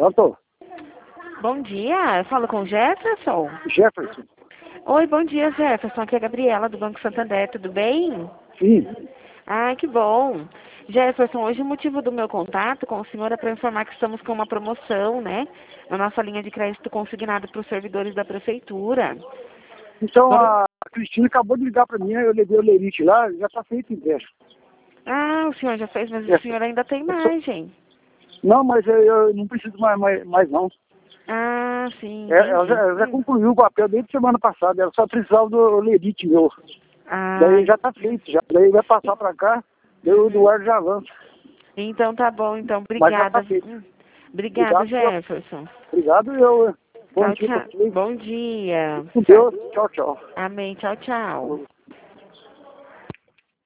Pronto? Bom dia, eu falo com o Jefferson. Jefferson? Oi, bom dia, Jefferson. Aqui é a Gabriela, do Banco Santander, tudo bem? Sim. Ah, que bom. Jefferson, hoje o motivo do meu contato com o senhor é para informar que estamos com uma promoção, né? Na nossa linha de crédito consignado para os servidores da prefeitura. Então a Cristina acabou de ligar para mim, eu levei o Lerite lá, já está feito o empréstimo. Ah, o senhor já fez, mas o senhor ainda tem margem. Não, mas eu não preciso mais não. Ah, sim. Ela já concluiu o papel desde semana passada, ela só precisava do Lerite meu. Ah, Daí já está feito, já. Daí vai passar para cá, daí o Eduardo já avança. então tá bom, então. Mas já Obrigada. está feito. Obrigada, Jefferson. Obrigado, eu. Bom Tchau, dia tchau. para vocês. Bom dia. Com Deus. Tchau, tchau. Amém. Tchau, tchau.